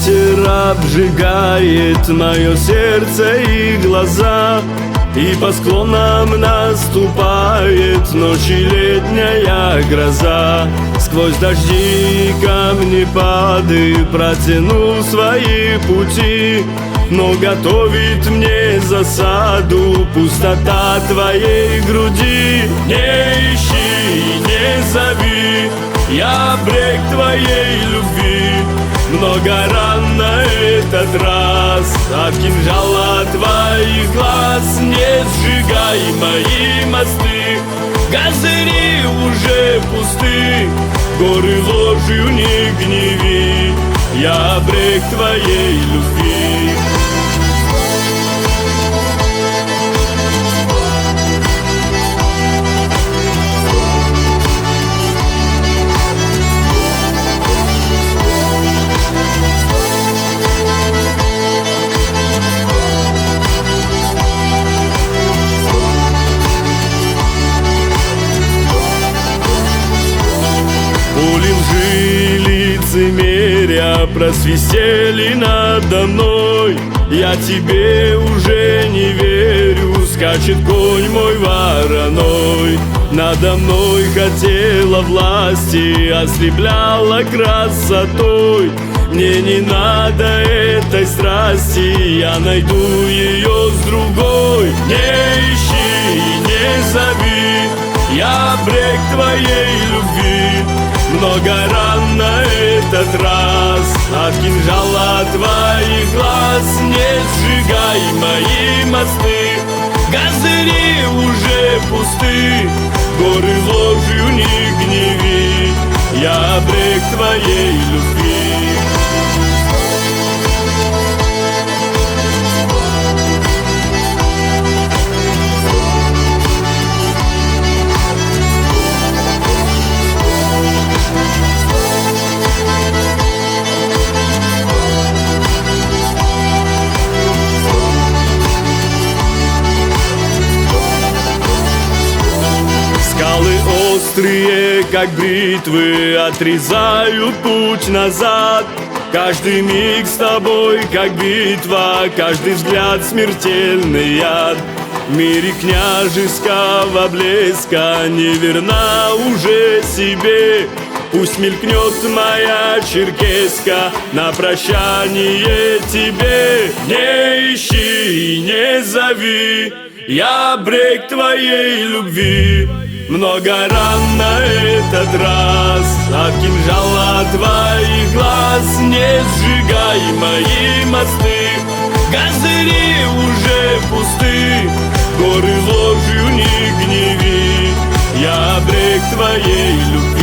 ветер обжигает мое сердце и глаза, и по склонам наступает ночь и летняя гроза. Сквозь дожди и камни пады протяну свои пути, но готовит мне засаду пустота твоей груди. Не ищи, не зови, я обрек твоей любви. Много ран на этот раз от кинжала твоих глаз. Не сжигай мои мосты, козыри уже пусты. Горы ложью не гневи, я обрек твоей любви. Пули лжи, лицемерия просвистели надо мной. Я тебе уже не верю, скачет конь мой вороной. Надо мной хотела власти, ослепляла красотой. Мне не надо этой страсти, я найду ее с другой. Не ищи, не зови, я обрек твоей любви. Много ран на этот раз от кинжала твоих глаз. Не сжигай мои мосты, козыри уже пусты. Горы ложью не гневи, я обрек твоей любви. Скалы острые, как бритвы, отрезают путь назад. Каждый миг с тобой, как битва, каждый взгляд смертельный яд. В мире княжеского блеска не верна уже себе. Пусть мелькнет моя черкеска на прощание тебе. Не ищи, не зови, я обрек твоей любви. Много ран на этот раз от кинжала твоих глаз. Не сжигай мои мосты, козыри уже пусты. Горы ложью не гневи, я обрек твоей любви.